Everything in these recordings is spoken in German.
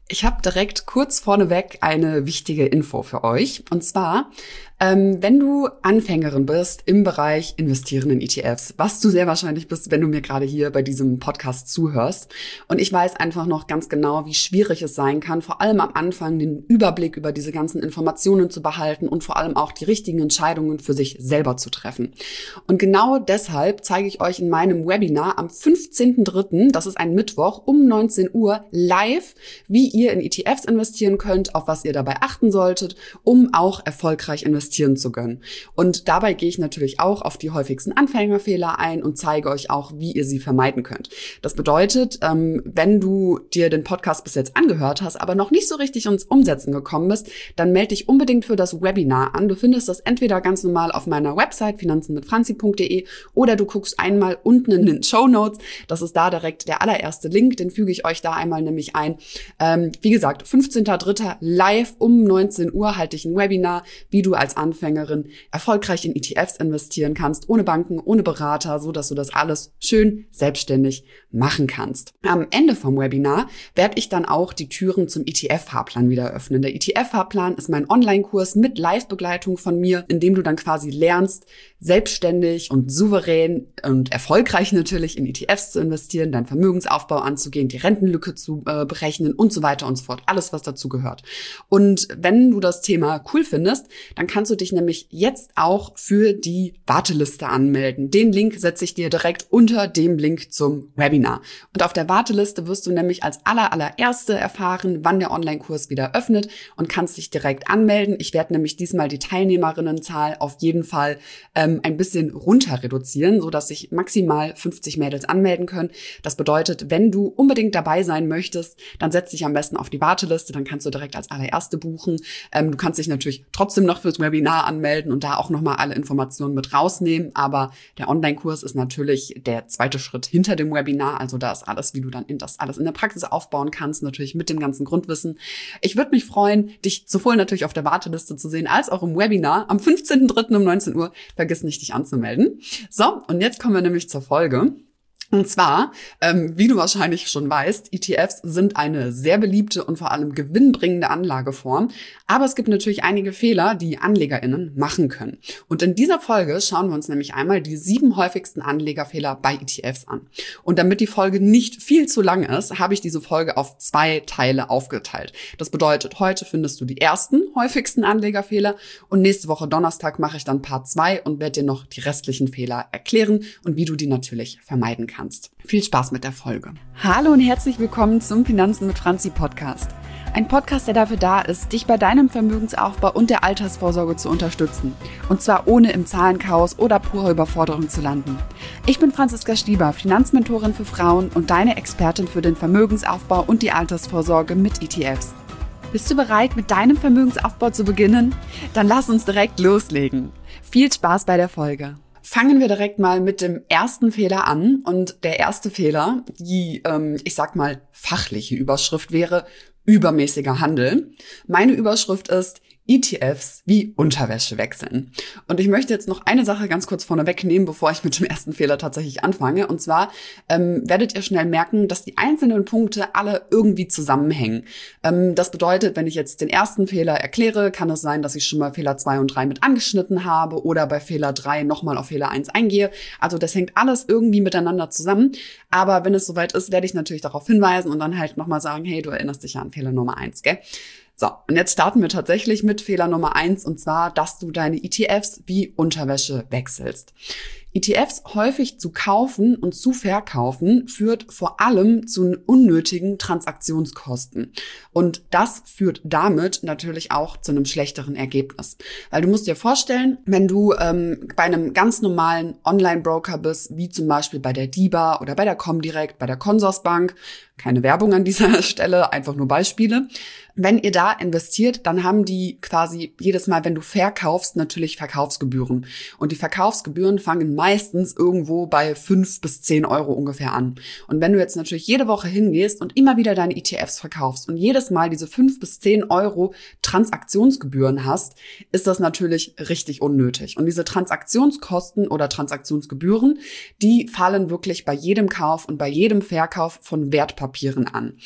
Ich habe direkt kurz vorneweg eine wichtige Info für euch. Und zwar, wenn du Anfängerin bist im Bereich Investieren in ETFs, was du sehr wahrscheinlich bist, wenn du mir gerade hier bei diesem Podcast zuhörst. Und ich weiß einfach noch ganz genau, wie schwierig es sein kann, vor allem am Anfang den Überblick über diese ganzen Informationen zu behalten und vor allem auch die richtigen Entscheidungen für sich selber zu treffen. Und genau deshalb zeige ich euch in meinem Webinar am 15.03., das ist ein Mittwoch, um 19 Uhr live, wie ihr in ETFs investieren könnt, auf was ihr dabei achten solltet, um auch erfolgreich investieren zu können. Und dabei gehe ich natürlich auch auf die häufigsten Anfängerfehler ein und zeige euch auch, wie ihr sie vermeiden könnt. Das bedeutet, wenn du dir den Podcast bis jetzt angehört hast, aber noch nicht so richtig ins Umsetzen gekommen bist, dann melde dich unbedingt für das Webinar an. Du findest das entweder ganz normal auf meiner Website finanzenmitfranzi.de oder du guckst einmal unten in den Shownotes. Das ist da direkt der allererste Link, den füge ich euch da einmal nämlich ein. Wie gesagt, 15.03. live um 19 Uhr halte ich ein Webinar, wie du als Anfängerin erfolgreich in ETFs investieren kannst, ohne Banken, ohne Berater, so dass du das alles schön selbstständig machen kannst. Am Ende vom Webinar werde ich dann auch die Türen zum ETF-Fahrplan wieder öffnen. Der ETF-Fahrplan ist mein Online-Kurs mit Live-Begleitung von mir, in dem du dann quasi lernst, selbstständig und souverän und erfolgreich natürlich in ETFs zu investieren, deinen Vermögensaufbau anzugehen, die Rentenlücke zu berechnen und so weiter und so fort. Alles, was dazu gehört. Und wenn du das Thema cool findest, dann kannst du dich nämlich jetzt auch für die Warteliste anmelden. Den Link setze ich dir direkt unter dem Link zum Webinar. Und auf der Warteliste wirst du nämlich als allererste erfahren, wann der Online-Kurs wieder öffnet und kannst dich direkt anmelden. Ich werde nämlich diesmal die Teilnehmerinnenzahl auf jeden Fall ein bisschen runter reduzieren, so dass sich maximal 50 Mädels anmelden können. Das bedeutet, wenn du unbedingt dabei sein möchtest, dann setz dich am besten auf die Warteliste, dann kannst du direkt als allererste buchen. Du kannst dich natürlich trotzdem noch fürs Webinar anmelden und da auch nochmal alle Informationen mit rausnehmen, aber der Online-Kurs ist natürlich der zweite Schritt hinter dem Webinar, also da ist alles, wie du dann das alles in der Praxis aufbauen kannst, natürlich mit dem ganzen Grundwissen. Ich würde mich freuen, dich sowohl natürlich auf der Warteliste zu sehen, als auch im Webinar am 15.03. um 19 Uhr. Vergiss nicht, dich anzumelden. So, und jetzt kommen wir nämlich zur Folge. Und zwar, wie du wahrscheinlich schon weißt, ETFs sind eine sehr beliebte und vor allem gewinnbringende Anlageform. Aber es gibt natürlich einige Fehler, die AnlegerInnen machen können. Und in dieser Folge schauen wir uns nämlich einmal die 7 häufigsten Anlegerfehler bei ETFs an. Und damit die Folge nicht viel zu lang ist, habe ich diese Folge auf 2 Teile aufgeteilt. Das bedeutet, heute findest du die ersten häufigsten Anlegerfehler und nächste Woche Donnerstag mache ich dann Part 2 und werde dir noch die restlichen Fehler erklären und wie du die natürlich vermeiden kannst. Viel Spaß mit der Folge. Hallo und herzlich willkommen zum Finanzen mit Franzi Podcast. Ein Podcast, der dafür da ist, dich bei deinem Vermögensaufbau und der Altersvorsorge zu unterstützen. Und zwar ohne im Zahlenchaos oder purer Überforderung zu landen. Ich bin Franziska Stieber, Finanzmentorin für Frauen und deine Expertin für den Vermögensaufbau und die Altersvorsorge mit ETFs. Bist du bereit, mit deinem Vermögensaufbau zu beginnen? Dann lass uns direkt loslegen. Viel Spaß bei der Folge. Fangen wir direkt mal mit dem ersten Fehler an. Und der erste Fehler, die, ich sag mal, fachliche Überschrift wäre übermäßiger Handel. Meine Überschrift ist ETFs wie Unterwäsche wechseln. Und ich möchte jetzt noch eine Sache ganz kurz vorne wegnehmen, bevor ich mit dem ersten Fehler tatsächlich anfange. Und zwar werdet ihr schnell merken, dass die einzelnen Punkte alle irgendwie zusammenhängen. Das bedeutet, wenn ich jetzt den ersten Fehler erkläre, kann es sein, dass ich schon mal Fehler 2 und 3 mit angeschnitten habe oder bei Fehler 3 nochmal auf Fehler 1 eingehe. Also das hängt alles irgendwie miteinander zusammen. Aber wenn es soweit ist, werde ich natürlich darauf hinweisen und dann halt nochmal sagen, hey, du erinnerst dich ja an Fehler Nummer 1, gell? So, und jetzt starten wir tatsächlich mit Fehler Nummer 1, und zwar, dass du deine ETFs wie Unterwäsche wechselst. ETFs häufig zu kaufen und zu verkaufen führt vor allem zu unnötigen Transaktionskosten. Und das führt damit natürlich auch zu einem schlechteren Ergebnis. Weil du musst dir vorstellen, wenn du bei einem ganz normalen Online-Broker bist, wie zum Beispiel bei der DiBa oder bei der Comdirect, bei der Consorsbank, keine Werbung an dieser Stelle, einfach nur Beispiele. Wenn ihr da investiert, dann haben die quasi jedes Mal, wenn du verkaufst, natürlich Verkaufsgebühren. Und die Verkaufsgebühren fangen meistens irgendwo bei 5 bis 10 Euro ungefähr an. Und wenn du jetzt natürlich jede Woche hingehst und immer wieder deine ETFs verkaufst und jedes Mal diese 5 bis 10 Euro Transaktionsgebühren hast, ist das natürlich richtig unnötig. Und diese Transaktionskosten oder Transaktionsgebühren, die fallen wirklich bei jedem Kauf und bei jedem Verkauf von Wertpapieren an.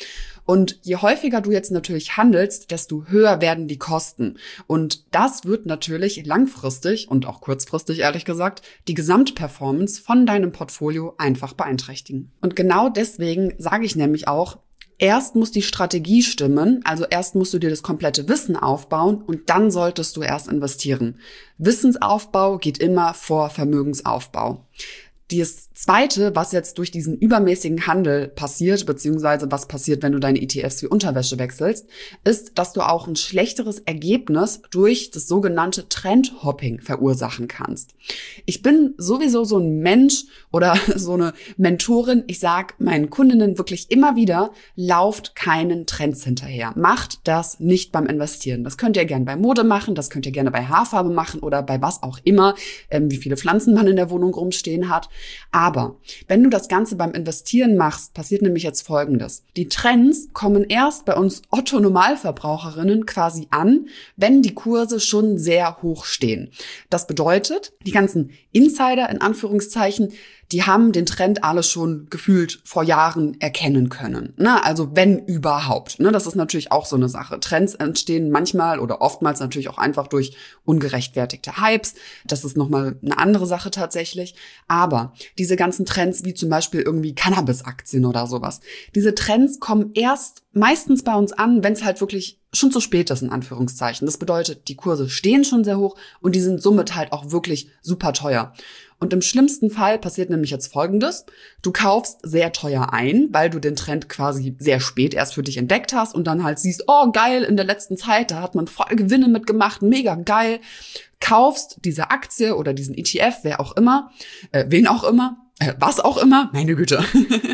Und je häufiger du jetzt natürlich handelst, desto höher werden die Kosten. Und das wird natürlich langfristig und auch kurzfristig, ehrlich gesagt, die Gesamtperformance von deinem Portfolio einfach beeinträchtigen. Und genau deswegen sage ich nämlich auch, erst muss die Strategie stimmen, also erst musst du dir das komplette Wissen aufbauen und dann solltest du erst investieren. Wissensaufbau geht immer vor Vermögensaufbau. Das Zweite, was jetzt durch diesen übermäßigen Handel passiert, beziehungsweise was passiert, wenn du deine ETFs wie Unterwäsche wechselst, ist, dass du auch ein schlechteres Ergebnis durch das sogenannte Trendhopping verursachen kannst. Ich bin sowieso so ein Mensch oder so eine Mentorin. Ich sage meinen Kundinnen wirklich immer wieder, lauft keinen Trends hinterher. Macht das nicht beim Investieren. Das könnt ihr gerne bei Mode machen, das könnt ihr gerne bei Haarfarbe machen oder bei was auch immer, wie viele Pflanzen man in der Wohnung rumstehen hat. Aber wenn du das Ganze beim Investieren machst, passiert nämlich jetzt Folgendes. Die Trends kommen erst bei uns Otto-Normalverbraucherinnen quasi an, wenn die Kurse schon sehr hoch stehen. Das bedeutet, die ganzen Insider in Anführungszeichen, die haben den Trend alle schon gefühlt vor Jahren erkennen können. Ne? Also wenn überhaupt. Ne? Das ist natürlich auch so eine Sache. Trends entstehen manchmal oder oftmals natürlich auch einfach durch ungerechtfertigte Hypes. Das ist nochmal eine andere Sache tatsächlich. Aber diese ganzen Trends, wie zum Beispiel irgendwie Cannabis-Aktien oder sowas, diese Trends kommen erst meistens bei uns an, wenn es halt wirklich schon zu spät ist, in Anführungszeichen. Das bedeutet, die Kurse stehen schon sehr hoch und die sind somit halt auch wirklich super teuer. Und im schlimmsten Fall passiert nämlich jetzt Folgendes. Du kaufst sehr teuer ein, weil du den Trend quasi sehr spät erst für dich entdeckt hast und dann halt siehst, oh geil, in der letzten Zeit, da hat man voll Gewinne mitgemacht, mega geil. Kaufst diese Aktie oder diesen ETF, wen auch immer, was auch immer, meine Güte.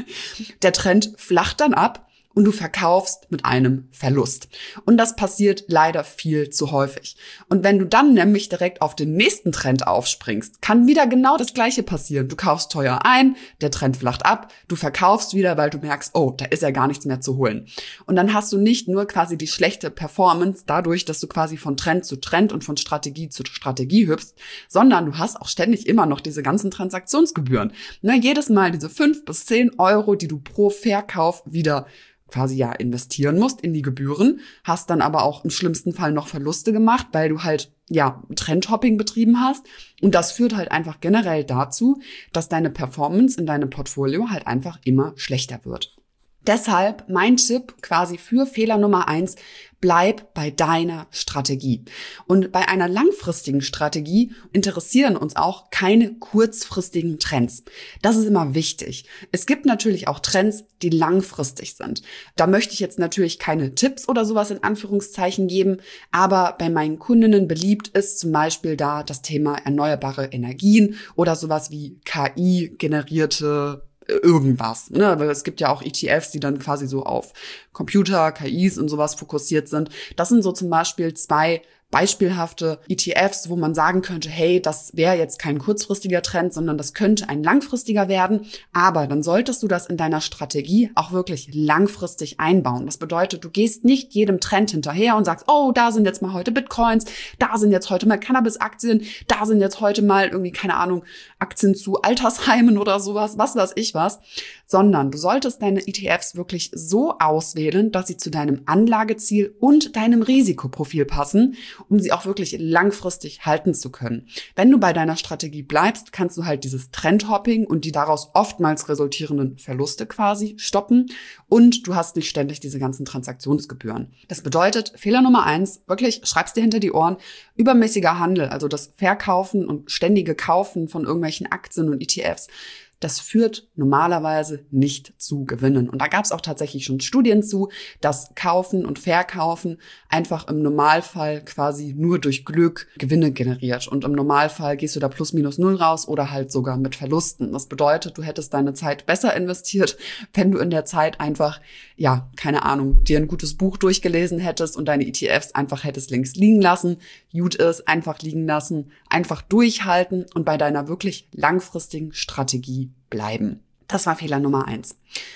Der Trend flacht dann ab. Und du verkaufst mit einem Verlust. Und das passiert leider viel zu häufig. Und wenn du dann nämlich direkt auf den nächsten Trend aufspringst, kann wieder genau das Gleiche passieren. Du kaufst teuer ein, der Trend flacht ab, du verkaufst wieder, weil du merkst, oh, da ist ja gar nichts mehr zu holen. Und dann hast du nicht nur quasi die schlechte Performance dadurch, dass du quasi von Trend zu Trend und von Strategie zu Strategie hüpfst, sondern du hast auch ständig immer noch diese ganzen Transaktionsgebühren. Jedes Mal diese 5 bis 10 Euro, die du pro Verkauf wieder quasi ja investieren musst in die Gebühren, hast dann aber auch im schlimmsten Fall noch Verluste gemacht, weil du halt ja Trendhopping betrieben hast. Und das führt halt einfach generell dazu, dass deine Performance in deinem Portfolio halt einfach immer schlechter wird. Deshalb mein Tipp quasi für Fehler Nummer 1, bleib bei deiner Strategie. Und bei einer langfristigen Strategie interessieren uns auch keine kurzfristigen Trends. Das ist immer wichtig. Es gibt natürlich auch Trends, die langfristig sind. Da möchte ich jetzt natürlich keine Tipps oder sowas in Anführungszeichen geben, aber bei meinen Kundinnen beliebt ist zum Beispiel da das Thema erneuerbare Energien oder sowas wie KI-generierte irgendwas. Ne? Weil es gibt ja auch ETFs, die dann quasi so auf Computer, KIs und sowas fokussiert sind. Das sind so zum Beispiel 2 beispielhafte ETFs, wo man sagen könnte, hey, das wäre jetzt kein kurzfristiger Trend, sondern das könnte ein langfristiger werden. Aber dann solltest du das in deiner Strategie auch wirklich langfristig einbauen. Das bedeutet, du gehst nicht jedem Trend hinterher und sagst, oh, da sind jetzt mal heute Bitcoins, da sind jetzt heute mal Cannabis-Aktien, da sind jetzt heute mal irgendwie, keine Ahnung, Aktien zu Altersheimen oder sowas, was weiß ich was. Sondern du solltest deine ETFs wirklich so auswählen, dass sie zu deinem Anlageziel und deinem Risikoprofil passen, um sie auch wirklich langfristig halten zu können. Wenn du bei deiner Strategie bleibst, kannst du halt dieses Trendhopping und die daraus oftmals resultierenden Verluste quasi stoppen und du hast nicht ständig diese ganzen Transaktionsgebühren. Das bedeutet, Fehler Nummer 1, wirklich schreib's dir hinter die Ohren, übermäßiger Handel, also das Verkaufen und ständige Kaufen von irgendwelchen Aktien und ETFs, das führt normalerweise nicht zu Gewinnen. Und da gab es auch tatsächlich schon Studien zu, dass Kaufen und Verkaufen einfach im Normalfall quasi nur durch Glück Gewinne generiert. Und im Normalfall gehst du da plus minus null raus oder halt sogar mit Verlusten. Das bedeutet, du hättest deine Zeit besser investiert, wenn du in der Zeit einfach, ja, keine Ahnung, dir ein gutes Buch durchgelesen hättest und deine ETFs einfach hättest links liegen lassen. Gut ist, einfach liegen lassen, einfach durchhalten und bei deiner wirklich langfristigen Strategie bleiben. Das war Fehler Nummer 1.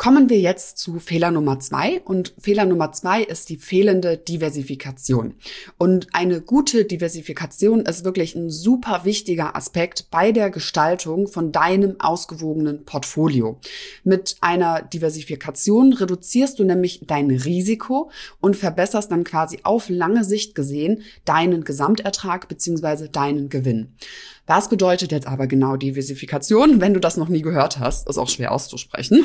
Kommen wir jetzt zu Fehler Nummer 2. Und Fehler Nummer 2 ist die fehlende Diversifikation. Und eine gute Diversifikation ist wirklich ein super wichtiger Aspekt bei der Gestaltung von deinem ausgewogenen Portfolio. Mit einer Diversifikation reduzierst du nämlich dein Risiko und verbesserst dann quasi auf lange Sicht gesehen deinen Gesamtertrag bzw. deinen Gewinn. Was bedeutet jetzt aber genau Diversifikation? Wenn du das noch nie gehört hast, ist auch schwer auszusprechen.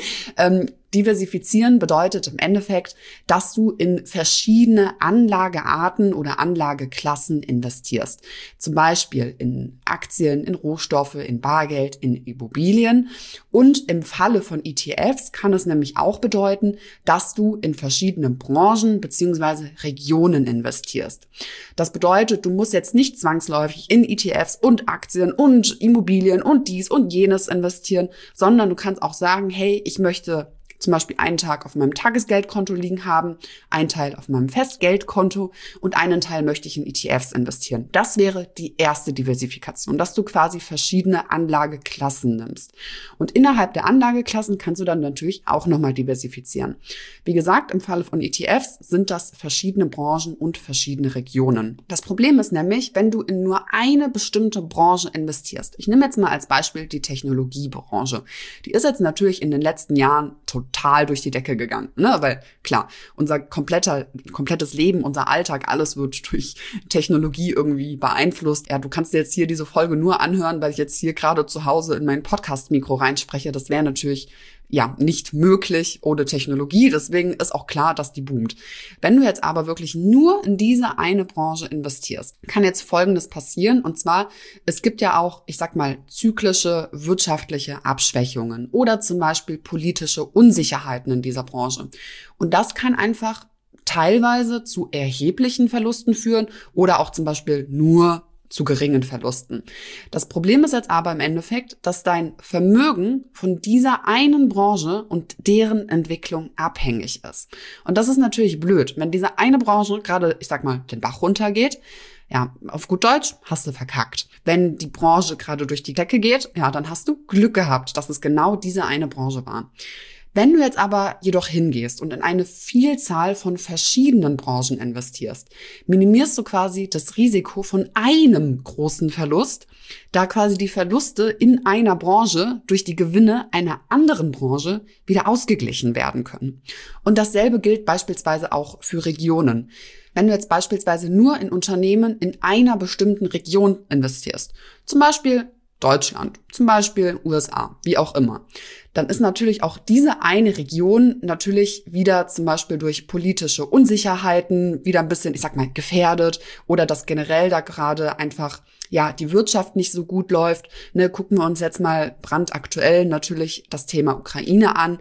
Diversifizieren bedeutet im Endeffekt, dass du in verschiedene Anlagearten oder Anlageklassen investierst. Zum Beispiel in Aktien, in Rohstoffe, in Bargeld, in Immobilien. Und im Falle von ETFs kann es nämlich auch bedeuten, dass du in verschiedene Branchen bzw. Regionen investierst. Das bedeutet, du musst jetzt nicht zwangsläufig in ETFs und Aktien und Immobilien und dies und jenes investieren, sondern du kannst auch sagen, hey, ich möchte zum Beispiel einen Tag auf meinem Tagesgeldkonto liegen haben, einen Teil auf meinem Festgeldkonto und einen Teil möchte ich in ETFs investieren. Das wäre die erste Diversifikation, dass du quasi verschiedene Anlageklassen nimmst. Und innerhalb der Anlageklassen kannst du dann natürlich auch nochmal diversifizieren. Wie gesagt, im Falle von ETFs sind das verschiedene Branchen und verschiedene Regionen. Das Problem ist nämlich, wenn du in nur eine bestimmte Branche investierst. Ich nehme jetzt mal als Beispiel die Technologiebranche. Die ist jetzt natürlich in den letzten Jahren total durch die Decke gegangen, ne? Weil klar, unser komplettes Leben, unser Alltag, alles wird durch Technologie irgendwie beeinflusst. Ja, du kannst dir jetzt hier diese Folge nur anhören, weil ich jetzt hier gerade zu Hause in mein Podcast-Mikro reinspreche. Das wäre natürlich nicht möglich ohne Technologie. Deswegen ist auch klar, dass die boomt. Wenn du jetzt aber wirklich nur in diese eine Branche investierst, kann jetzt Folgendes passieren. Und zwar, es gibt ja auch, ich sag mal, zyklische wirtschaftliche Abschwächungen oder zum Beispiel politische Unsicherheiten in dieser Branche. Und das kann einfach teilweise zu erheblichen Verlusten führen oder auch zum Beispiel nur zu geringen Verlusten. Das Problem ist jetzt aber im Endeffekt, dass dein Vermögen von dieser einen Branche und deren Entwicklung abhängig ist. Und das ist natürlich blöd, wenn diese eine Branche gerade, ich sag mal, den Bach runtergeht. Ja, auf gut Deutsch, hast du verkackt. Wenn die Branche gerade durch die Decke geht, ja, dann hast du Glück gehabt, dass es genau diese eine Branche war. Wenn du jetzt aber jedoch hingehst und in eine Vielzahl von verschiedenen Branchen investierst, minimierst du quasi das Risiko von einem großen Verlust, da quasi die Verluste in einer Branche durch die Gewinne einer anderen Branche wieder ausgeglichen werden können. Und dasselbe gilt beispielsweise auch für Regionen. Wenn du jetzt beispielsweise nur in Unternehmen in einer bestimmten Region investierst, zum Beispiel Deutschland, zum Beispiel USA, wie auch immer, dann ist natürlich auch diese eine Region natürlich wieder zum Beispiel durch politische Unsicherheiten wieder ein bisschen, ich sag mal, gefährdet oder dass generell da gerade einfach, die Wirtschaft nicht so gut läuft. Ne, gucken wir uns jetzt mal brandaktuell natürlich das Thema Ukraine an.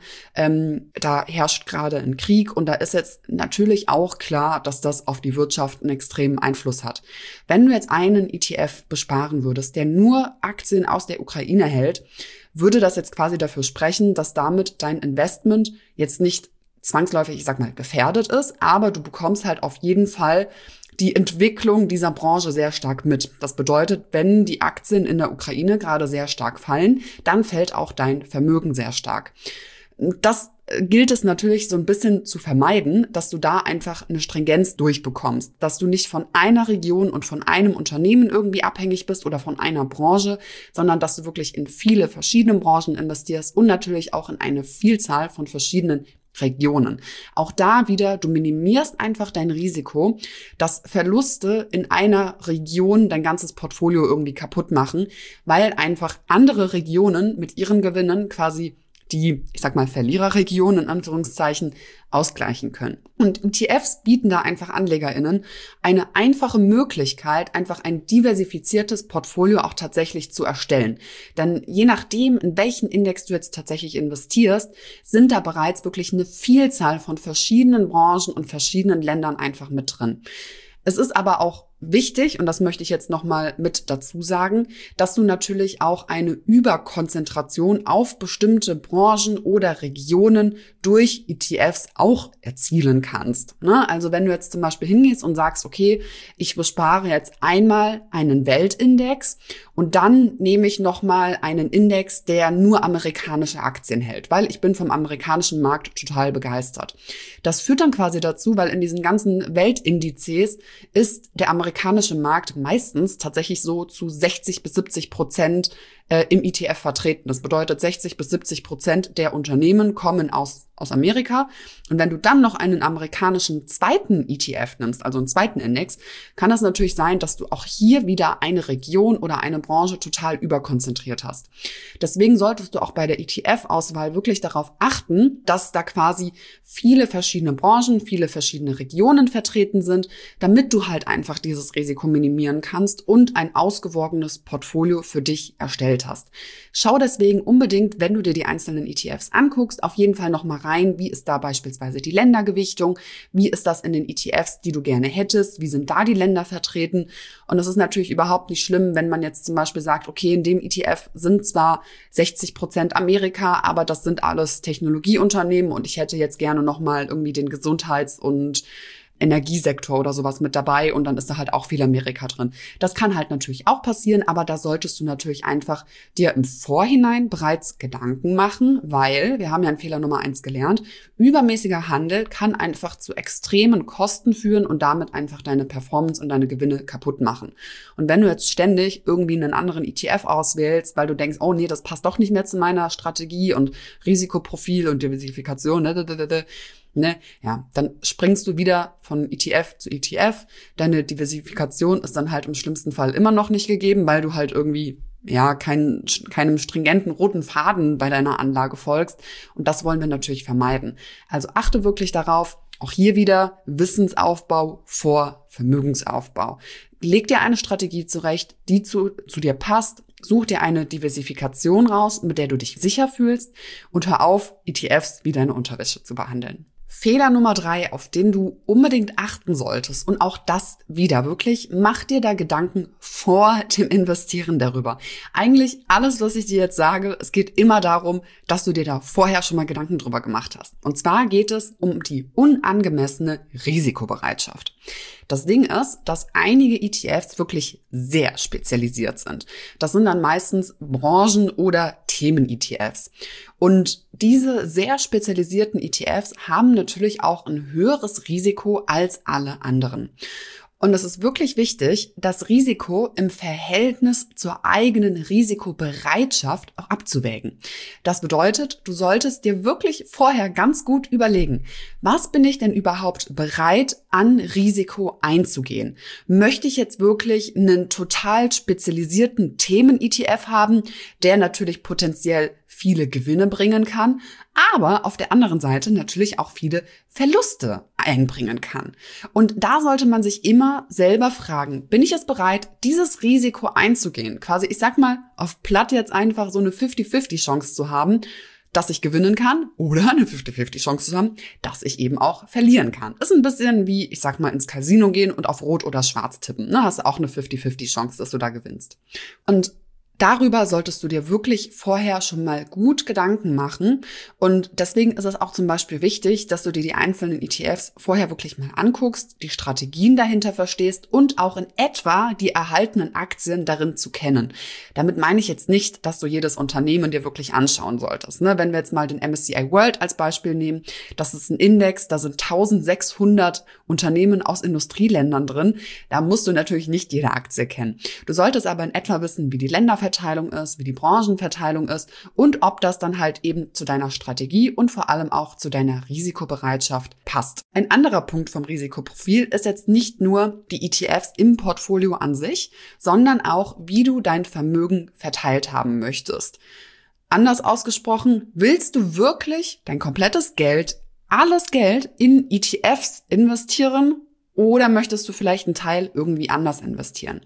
Da herrscht gerade ein Krieg und da ist jetzt natürlich auch klar, dass das auf die Wirtschaft einen extremen Einfluss hat. Wenn du jetzt einen ETF besparen würdest, der nur Aktien aus der Ukraine hält, würde das jetzt quasi dafür sprechen, dass damit dein Investment jetzt nicht zwangsläufig, ich sag mal, gefährdet ist, aber du bekommst halt auf jeden Fall die Entwicklung dieser Branche sehr stark mit. Das bedeutet, wenn die Aktien in der Ukraine gerade sehr stark fallen, dann fällt auch dein Vermögen sehr stark. Das gilt es natürlich so ein bisschen zu vermeiden, dass du da einfach eine Stringenz durchbekommst, dass du nicht von einer Region und von einem Unternehmen irgendwie abhängig bist oder von einer Branche, sondern dass du wirklich in viele verschiedene Branchen investierst und natürlich auch in eine Vielzahl von verschiedenen Regionen. Auch da wieder, du minimierst einfach dein Risiko, dass Verluste in einer Region dein ganzes Portfolio irgendwie kaputt machen, weil einfach andere Regionen mit ihren Gewinnen quasi die, ich sag mal, Verliererregionen in Anführungszeichen ausgleichen können. Und ETFs bieten da einfach AnlegerInnen eine einfache Möglichkeit, einfach ein diversifiziertes Portfolio auch tatsächlich zu erstellen. Denn je nachdem, in welchen Index du jetzt tatsächlich investierst, sind da bereits wirklich eine Vielzahl von verschiedenen Branchen und verschiedenen Ländern einfach mit drin. Es ist aber auch wichtig, und das möchte ich jetzt nochmal mit dazu sagen, dass du natürlich auch eine Überkonzentration auf bestimmte Branchen oder Regionen durch ETFs auch erzielen kannst. Also wenn du jetzt zum Beispiel hingehst und sagst, okay, ich bespare jetzt einmal einen Weltindex und dann nehme ich nochmal einen Index, der nur amerikanische Aktien hält, weil ich bin vom amerikanischen Markt total begeistert. Das führt dann quasi dazu, weil in diesen ganzen Weltindizes ist der amerikanische Markt meistens tatsächlich so zu 60-70% im ETF vertreten. Das bedeutet, 60-70% der Unternehmen kommen aus Amerika. Und wenn du dann noch einen amerikanischen zweiten ETF nimmst, also einen zweiten Index, kann das natürlich sein, dass du auch hier wieder eine Region oder eine Branche total überkonzentriert hast. Deswegen solltest du auch bei der ETF-Auswahl wirklich darauf achten, dass da quasi viele verschiedene Branchen, viele verschiedene Regionen vertreten sind, damit du halt einfach dieses Risiko minimieren kannst und ein ausgewogenes Portfolio für dich erstellt hast. Schau deswegen unbedingt, wenn du dir die einzelnen ETFs anguckst, auf jeden Fall nochmal rein, wie ist da beispielsweise die Ländergewichtung, wie ist das in den ETFs, die du gerne hättest, wie sind da die Länder vertreten. Und es ist natürlich überhaupt nicht schlimm, wenn man jetzt zum Beispiel sagt, okay, in dem ETF sind zwar 60% Amerika, aber das sind alles Technologieunternehmen und ich hätte jetzt gerne nochmal irgendwie den Gesundheits- und Energiesektor oder sowas mit dabei und dann ist da halt auch viel Amerika drin. Das kann halt natürlich auch passieren, aber da solltest du natürlich einfach dir im Vorhinein bereits Gedanken machen, weil, wir haben ja in Fehler Nummer 1 gelernt, übermäßiger Handel kann einfach zu extremen Kosten führen und damit einfach deine Performance und deine Gewinne kaputt machen. Und wenn du jetzt ständig irgendwie einen anderen ETF auswählst, weil du denkst, oh nee, das passt doch nicht mehr zu meiner Strategie und Risikoprofil und Diversifikation, dann springst du wieder von ETF zu ETF. Deine Diversifikation ist dann halt im schlimmsten Fall immer noch nicht gegeben, weil du halt irgendwie keinem stringenten roten Faden bei deiner Anlage folgst. Und das wollen wir natürlich vermeiden. Also achte wirklich darauf, auch hier wieder Wissensaufbau vor Vermögensaufbau. Leg dir eine Strategie zurecht, die zu dir passt. Such dir eine Diversifikation raus, mit der du dich sicher fühlst und hör auf, ETFs wie deine Unterwäsche zu behandeln. Fehler Nummer 3, auf den du unbedingt achten solltest, und auch das wieder wirklich, mach dir da Gedanken vor dem Investieren darüber. Eigentlich alles, was ich dir jetzt sage, es geht immer darum, dass du dir da vorher schon mal Gedanken drüber gemacht hast. Und zwar geht es um die unangemessene Risikobereitschaft. Das Ding ist, dass einige ETFs wirklich sehr spezialisiert sind. Das sind dann meistens Branchen- oder Themen-ETFs. Und diese sehr spezialisierten ETFs haben natürlich auch ein höheres Risiko als alle anderen. Und es ist wirklich wichtig, das Risiko im Verhältnis zur eigenen Risikobereitschaft auch abzuwägen. Das bedeutet, du solltest dir wirklich vorher ganz gut überlegen, was bin ich denn überhaupt bereit, an Risiko einzugehen? Möchte ich jetzt wirklich einen total spezialisierten Themen-ETF haben, der natürlich potenziell viele Gewinne bringen kann, aber auf der anderen Seite natürlich auch viele Verluste einbringen kann. Und da sollte man sich immer selber fragen, bin ich es bereit, dieses Risiko einzugehen? Quasi, ich sag mal, auf platt jetzt einfach so eine 50-50 Chance zu haben, dass ich gewinnen kann oder eine 50-50 Chance zu haben, dass ich eben auch verlieren kann. Ist ein bisschen wie, ich sag mal, ins Casino gehen und auf Rot oder Schwarz tippen. Hast du auch eine 50-50 Chance, dass du da gewinnst. Und darüber solltest du dir wirklich vorher schon mal gut Gedanken machen. Und deswegen ist es auch zum Beispiel wichtig, dass du dir die einzelnen ETFs vorher wirklich mal anguckst, die Strategien dahinter verstehst und auch in etwa die erhaltenen Aktien darin zu kennen. Damit meine ich jetzt nicht, dass du jedes Unternehmen dir wirklich anschauen solltest. Wenn wir jetzt mal den MSCI World als Beispiel nehmen, das ist ein Index, da sind 1600 Unternehmen aus Industrieländern drin. Da musst du natürlich nicht jede Aktie kennen. Du solltest aber in etwa wissen, wie die Länderverteilung ist, wie die Branchenverteilung ist und ob das dann halt eben zu deiner Strategie und vor allem auch zu deiner Risikobereitschaft passt. Ein anderer Punkt vom Risikoprofil ist jetzt nicht nur die ETFs im Portfolio an sich, sondern auch, wie du dein Vermögen verteilt haben möchtest. Anders ausgesprochen, willst du wirklich dein komplettes Geld, alles Geld in ETFs investieren oder möchtest du vielleicht einen Teil irgendwie anders investieren?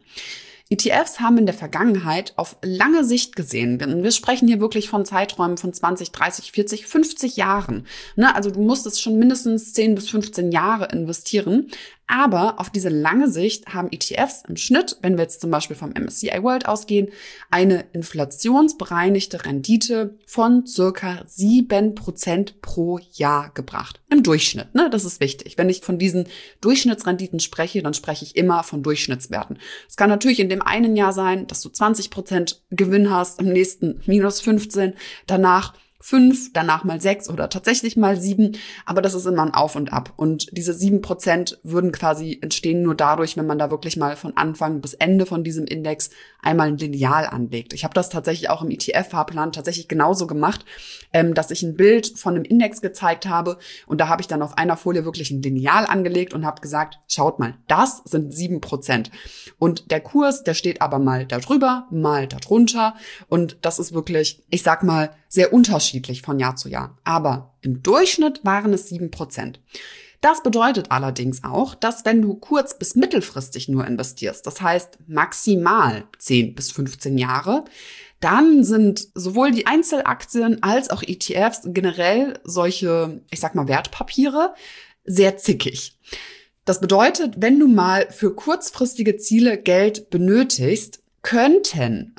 ETFs haben in der Vergangenheit auf lange Sicht gesehen, wir sprechen hier wirklich von Zeiträumen von 20, 30, 40, 50 Jahren. Also du musstest schon mindestens 10 bis 15 Jahre investieren. Aber auf diese lange Sicht haben ETFs im Schnitt, wenn wir jetzt zum Beispiel vom MSCI World ausgehen, eine inflationsbereinigte Rendite von circa 7% pro Jahr gebracht. Im Durchschnitt, ne? Das ist wichtig. Wenn ich von diesen Durchschnittsrenditen spreche, dann spreche ich immer von Durchschnittswerten. Es kann natürlich in dem einen Jahr sein, dass du 20% Gewinn hast, im nächsten minus 15, danach 5, danach mal 6 oder tatsächlich mal 7, aber das ist immer ein Auf und Ab. Und diese 7% würden quasi entstehen nur dadurch, wenn man da wirklich mal von Anfang bis Ende von diesem Index einmal ein Lineal anlegt. Ich habe das tatsächlich auch im ETF-Fahrplan tatsächlich genauso gemacht, dass ich ein Bild von einem Index gezeigt habe und da habe ich dann auf einer Folie wirklich ein Lineal angelegt und habe gesagt, schaut mal, das sind 7%. Und der Kurs, der steht aber mal da drüber, mal da drunter und das ist wirklich, ich sag mal, sehr unterschiedlich von Jahr zu Jahr. Aber im Durchschnitt waren es 7%. Das bedeutet allerdings auch, dass wenn du kurz- bis mittelfristig nur investierst, das heißt maximal 10 bis 15 Jahre, dann sind sowohl die Einzelaktien als auch ETFs generell solche, ich sag mal, Wertpapiere sehr zickig. Das bedeutet, wenn du mal für kurzfristige Ziele Geld benötigst, könnten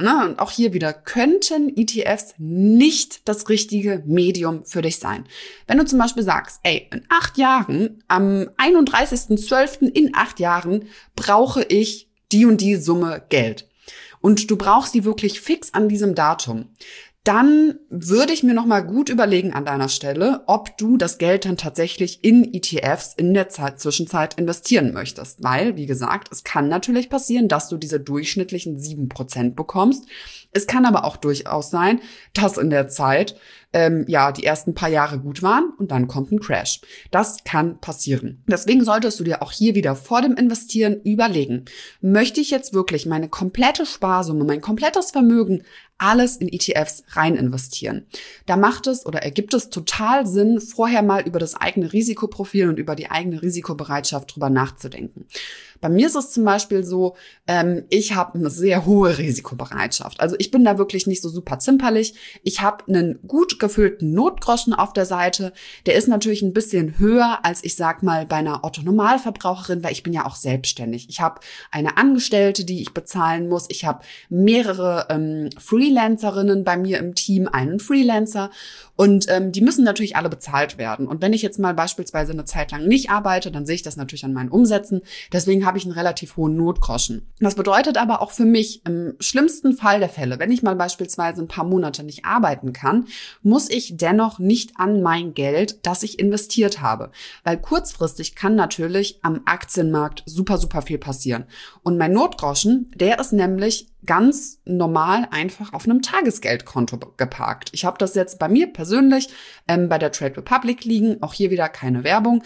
ETFs nicht das richtige Medium für dich sein. Wenn du zum Beispiel sagst, in 8 Jahren, am 31.12. in 8 Jahren brauche ich die und die Summe Geld und du brauchst die wirklich fix an diesem Datum, dann würde ich mir noch mal gut überlegen an deiner Stelle, ob du das Geld dann tatsächlich in ETFs in der Zwischenzeit investieren möchtest. Weil, wie gesagt, es kann natürlich passieren, dass du diese durchschnittlichen 7% bekommst. Es kann aber auch durchaus sein, dass in der Zeit die ersten paar Jahre gut waren und dann kommt ein Crash. Das kann passieren. Deswegen solltest du dir auch hier wieder vor dem Investieren überlegen, möchte ich jetzt wirklich meine komplette Sparsumme, mein komplettes Vermögen, alles in ETFs rein investieren? Da ergibt es total Sinn, vorher mal über das eigene Risikoprofil und über die eigene Risikobereitschaft drüber nachzudenken. Bei mir ist es zum Beispiel so, ich habe eine sehr hohe Risikobereitschaft. Also ich bin da wirklich nicht so super zimperlich. Ich habe einen gut gefüllten Notgroschen auf der Seite. Der ist natürlich ein bisschen höher als, ich sag mal, bei einer Otto-Normalverbraucherin, weil ich bin ja auch selbstständig. Ich habe eine Angestellte, die ich bezahlen muss. Ich habe mehrere Freelancerinnen bei mir im Team, einen Freelancer. Und die müssen natürlich alle bezahlt werden. Und wenn ich jetzt mal beispielsweise eine Zeit lang nicht arbeite, dann sehe ich das natürlich an meinen Umsätzen. Deswegen habe ich einen relativ hohen Notgroschen. Das bedeutet aber auch für mich im schlimmsten Fall der Fälle, wenn ich mal beispielsweise ein paar Monate nicht arbeiten kann, muss ich dennoch nicht an mein Geld, das ich investiert habe. Weil kurzfristig kann natürlich am Aktienmarkt super, super viel passieren. Und mein Notgroschen, der ist nämlich ganz normal einfach auf einem Tagesgeldkonto geparkt. Ich habe das jetzt bei mir persönlich bei der Trade Republic liegen. Auch hier wieder keine Werbung.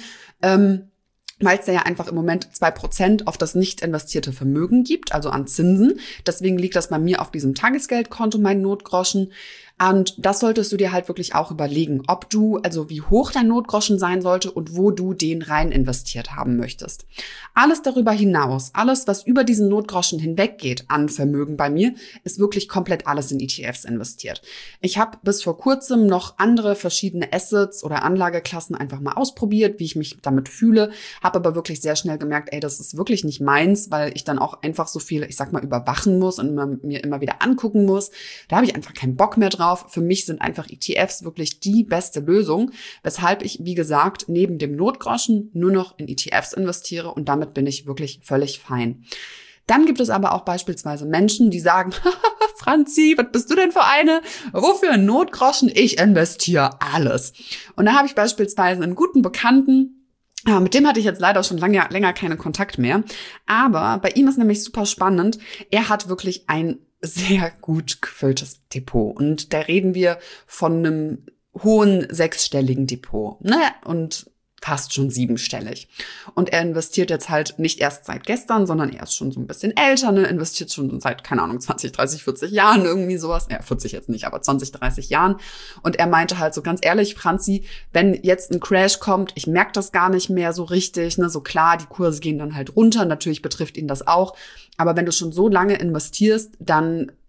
Weil es da ja einfach im Moment 2% auf das nicht investierte Vermögen gibt, also an Zinsen. Deswegen liegt das bei mir auf diesem Tagesgeldkonto, mein Notgroschen. Und das solltest du dir halt wirklich auch überlegen, wie hoch dein Notgroschen sein sollte und wo du den rein investiert haben möchtest. Alles darüber hinaus, alles, was über diesen Notgroschen hinweggeht an Vermögen bei mir, ist wirklich komplett alles in ETFs investiert. Ich habe bis vor kurzem noch andere verschiedene Assets oder Anlageklassen einfach mal ausprobiert, wie ich mich damit fühle, habe aber wirklich sehr schnell gemerkt, das ist wirklich nicht meins, weil ich dann auch einfach so viel, ich sag mal, überwachen muss und mir immer wieder angucken muss. Da habe ich einfach keinen Bock mehr drauf. Für mich sind einfach ETFs wirklich die beste Lösung, weshalb ich, wie gesagt, neben dem Notgroschen nur noch in ETFs investiere und damit bin ich wirklich völlig fein. Dann gibt es aber auch beispielsweise Menschen, die sagen, Franzi, was bist du denn für eine? Wofür ein Notgroschen? Ich investiere alles. Und da habe ich beispielsweise einen guten Bekannten, mit dem hatte ich jetzt leider schon länger keinen Kontakt mehr. Aber bei ihm ist nämlich super spannend. Er hat wirklich ein sehr gut gefülltes Depot. Und da reden wir von einem hohen 6-stelligen Depot. Und fast schon 7-stellig. Und er investiert jetzt halt nicht erst seit gestern, sondern er ist schon so ein bisschen älter, investiert schon seit, 20, 30, 40 Jahren, irgendwie sowas. 40 jetzt nicht, aber 20, 30 Jahren. Und er meinte halt so ganz ehrlich, Franzi, wenn jetzt ein Crash kommt, ich merke das gar nicht mehr so richtig, so klar, die Kurse gehen dann halt runter, natürlich betrifft ihn das auch. Aber wenn du schon so lange investierst, dann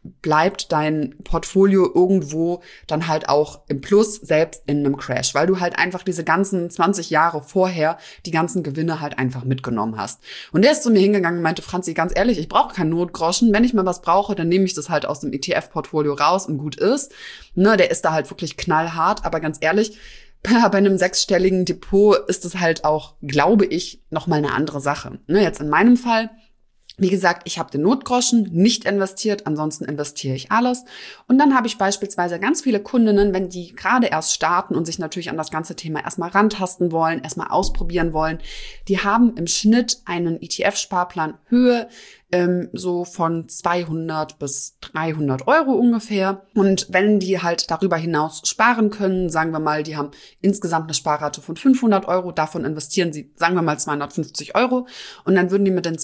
bleibt dein Portfolio irgendwo dann halt auch im Plus, selbst in einem Crash, weil du halt einfach diese ganzen 20 Jahre vorher die ganzen Gewinne halt einfach mitgenommen hast. Und der ist zu mir hingegangen und meinte, Franzi, ganz ehrlich, ich brauche keinen Notgroschen. Wenn ich mal was brauche, dann nehme ich das halt aus dem ETF-Portfolio raus und gut ist. Ne, der ist da halt wirklich knallhart, aber ganz ehrlich, bei einem 6-stelligen Depot ist es halt auch, glaube ich, nochmal eine andere Sache. Ne, jetzt in meinem Fall, wie gesagt, ich habe den Notgroschen nicht investiert, ansonsten investiere ich alles. Und dann habe ich beispielsweise ganz viele Kundinnen, wenn die gerade erst starten und sich natürlich an das ganze Thema erstmal rantasten wollen, erstmal ausprobieren wollen, die haben im Schnitt einen ETF-Sparplan Höhe so von 200 bis 300 Euro ungefähr. Und wenn die halt darüber hinaus sparen können, sagen wir mal, die haben insgesamt eine Sparrate von 500 Euro, davon investieren sie, sagen wir mal, 250 Euro. Und dann würden die mit den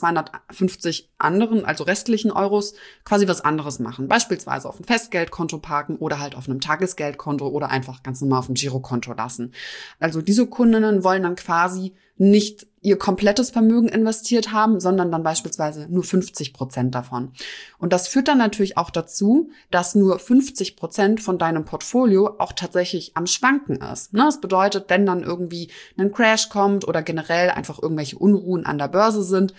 250 anderen, also restlichen Euros, quasi was anderes machen. Beispielsweise auf ein Festgeldkonto parken oder halt auf einem Tagesgeldkonto oder einfach ganz normal auf ein Girokonto lassen. Also diese Kundinnen wollen dann quasi nicht ihr komplettes Vermögen investiert haben, sondern dann beispielsweise nur 50% davon. Und das führt dann natürlich auch dazu, dass nur 50% von deinem Portfolio auch tatsächlich am Schwanken ist. Das bedeutet, wenn dann irgendwie ein Crash kommt oder generell einfach irgendwelche Unruhen an der Börse sind,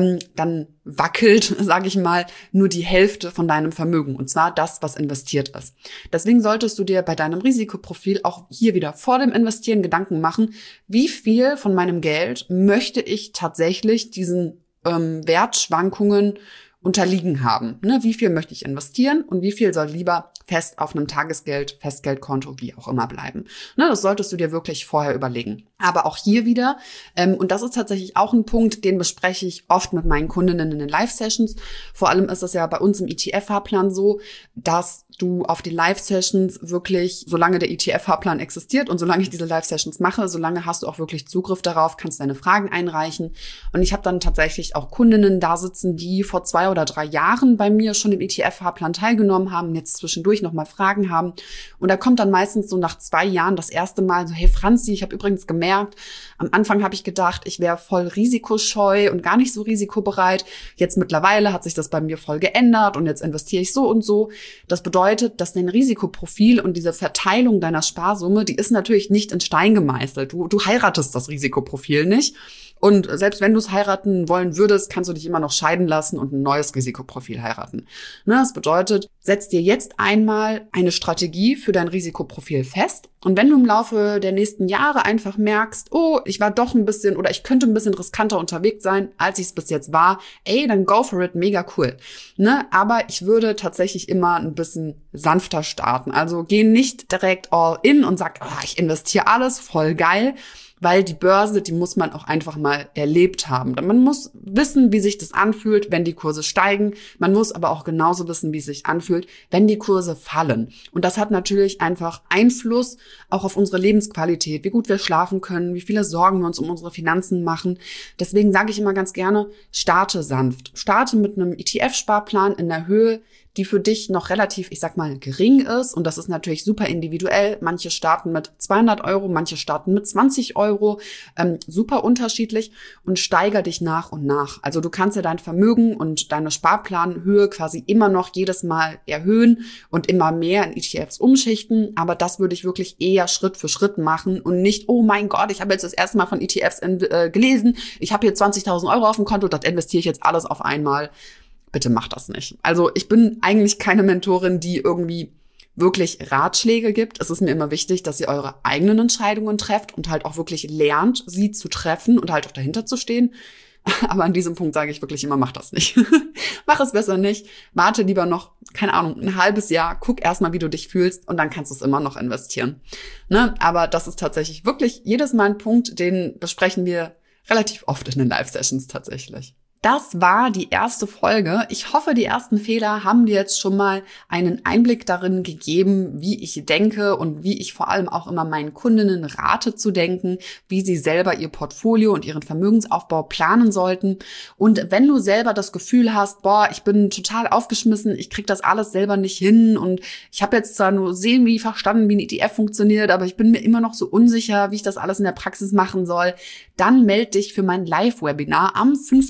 dann wackelt, sage ich mal, nur die Hälfte von deinem Vermögen. Und zwar das, was investiert ist. Deswegen solltest du dir bei deinem Risikoprofil auch hier wieder vor dem Investieren Gedanken machen, wie viel von meinem Geld möchte ich tatsächlich diesen Wertschwankungen unterliegen haben. Ne? Wie viel möchte ich investieren und wie viel soll lieber fest auf einem Festgeldkonto, wie auch immer bleiben. Ne? Das solltest du dir wirklich vorher überlegen. Aber auch hier wieder, und das ist tatsächlich auch ein Punkt, den bespreche ich oft mit meinen Kundinnen in den Live-Sessions. Vor allem ist es ja bei uns im ETF-Fahrplan so, dass du auf die Live-Sessions wirklich, solange der ETF-Fahrplan existiert und solange ich diese Live-Sessions mache, solange hast du auch wirklich Zugriff darauf, kannst deine Fragen einreichen. Und ich habe dann tatsächlich auch Kundinnen da sitzen, die vor 2 oder 3 Jahren bei mir schon im ETF-Fahrplan teilgenommen haben, jetzt zwischendurch nochmal Fragen haben. Und da kommt dann meistens so nach 2 Jahren das erste Mal so, hey Franzi, ich habe übrigens gemerkt, am Anfang habe ich gedacht, ich wäre voll risikoscheu und gar nicht so risikobereit. Jetzt mittlerweile hat sich das bei mir voll geändert und jetzt investiere ich so und so. Das bedeutet, dass dein Risikoprofil und diese Verteilung deiner Sparsumme, die ist natürlich nicht in Stein gemeißelt. Du heiratest das Risikoprofil nicht. Und selbst wenn du es heiraten wollen würdest, kannst du dich immer noch scheiden lassen und ein neues Risikoprofil heiraten. Das bedeutet, setz dir jetzt einmal eine Strategie für dein Risikoprofil fest. Und wenn du im Laufe der nächsten Jahre einfach merkst, oh, ich war doch ein bisschen oder ich könnte ein bisschen riskanter unterwegs sein, als ich es bis jetzt war, dann go for it, mega cool. Aber ich würde tatsächlich immer ein bisschen sanfter starten. Also geh nicht direkt all in und sag, ich investiere alles, voll geil. Weil die Börse, die muss man auch einfach mal erlebt haben. Man muss wissen, wie sich das anfühlt, wenn die Kurse steigen. Man muss aber auch genauso wissen, wie es sich anfühlt, wenn die Kurse fallen. Und das hat natürlich einfach Einfluss auch auf unsere Lebensqualität, wie gut wir schlafen können, wie viele Sorgen wir uns um unsere Finanzen machen. Deswegen sage ich immer ganz gerne, starte sanft. Starte mit einem ETF-Sparplan in der Höhe, die für dich noch relativ, ich sag mal, gering ist. Und das ist natürlich super individuell. Manche starten mit 200 Euro, manche starten mit 20 Euro. Super unterschiedlich und steiger dich nach und nach. Also du kannst ja dein Vermögen und deine Sparplanhöhe quasi immer noch jedes Mal erhöhen und immer mehr in ETFs umschichten. Aber das würde ich wirklich eher Schritt für Schritt machen und nicht, oh mein Gott, ich habe jetzt das erste Mal von ETFs gelesen. Ich habe hier 20.000 Euro auf dem Konto, das investiere ich jetzt alles auf einmal. Bitte mach das nicht. Also ich bin eigentlich keine Mentorin, die irgendwie wirklich Ratschläge gibt. Es ist mir immer wichtig, dass ihr eure eigenen Entscheidungen trefft und halt auch wirklich lernt, sie zu treffen und halt auch dahinter zu stehen. Aber an diesem Punkt sage ich wirklich immer, mach das nicht. Mach es besser nicht. Warte lieber noch, keine Ahnung, ein halbes Jahr. Guck erstmal, wie du dich fühlst und dann kannst du es immer noch investieren. Aber das ist tatsächlich wirklich jedes Mal ein Punkt, den besprechen wir relativ oft in den Live-Sessions tatsächlich. Das war die erste Folge. Ich hoffe, die ersten Fehler haben dir jetzt schon mal einen Einblick darin gegeben, wie ich denke und wie ich vor allem auch immer meinen Kundinnen rate zu denken, wie sie selber ihr Portfolio und ihren Vermögensaufbau planen sollten. Und wenn du selber das Gefühl hast, ich bin total aufgeschmissen, ich krieg das alles selber nicht hin und ich habe jetzt zwar nur semi verstanden, wie ein ETF funktioniert, aber ich bin mir immer noch so unsicher, wie ich das alles in der Praxis machen soll, dann melde dich für mein Live-Webinar am 15.3.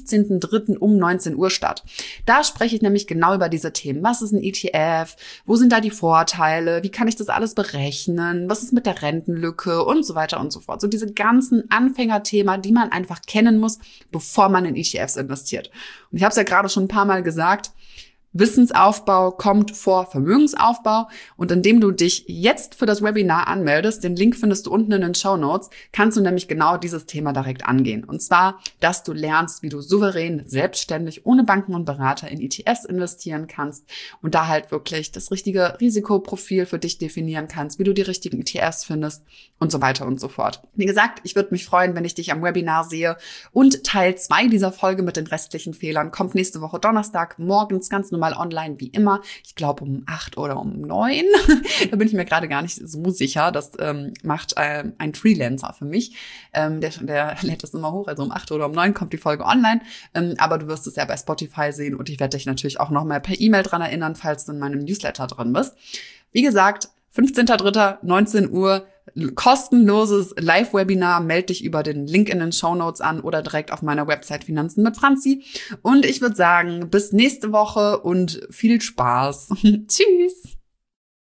15.03. um 19 Uhr statt. Da spreche ich nämlich genau über diese Themen. Was ist ein ETF? Wo sind da die Vorteile? Wie kann ich das alles berechnen? Was ist mit der Rentenlücke? Und so weiter und so fort. So diese ganzen Anfängerthemen, die man einfach kennen muss, bevor man in ETFs investiert. Und ich habe es ja gerade schon ein paar Mal gesagt, Wissensaufbau kommt vor Vermögensaufbau, und indem du dich jetzt für das Webinar anmeldest, den Link findest du unten in den Shownotes, kannst du nämlich genau dieses Thema direkt angehen. Und zwar, dass du lernst, wie du souverän, selbstständig, ohne Banken und Berater in ETFs investieren kannst und da halt wirklich das richtige Risikoprofil für dich definieren kannst, wie du die richtigen ETFs findest und so weiter und so fort. Wie gesagt, ich würde mich freuen, wenn ich dich am Webinar sehe, und Teil 2 dieser Folge mit den restlichen Fehlern kommt nächste Woche Donnerstag morgens ganz normal online wie immer. Ich glaube um 8 oder um 9. Da bin ich mir gerade gar nicht so sicher. Das macht ein Freelancer für mich. Der lädt das immer hoch. Also um 8 oder um 9 kommt die Folge online. Aber du wirst es ja bei Spotify sehen, und ich werde dich natürlich auch nochmal per E-Mail dran erinnern, falls du in meinem Newsletter drin bist. Wie gesagt, 15.03. 19 Uhr, kostenloses Live-Webinar. Meld dich über den Link in den Shownotes an oder direkt auf meiner Website Finanzen mit Franzi. Und ich würde sagen, bis nächste Woche und viel Spaß. Tschüss!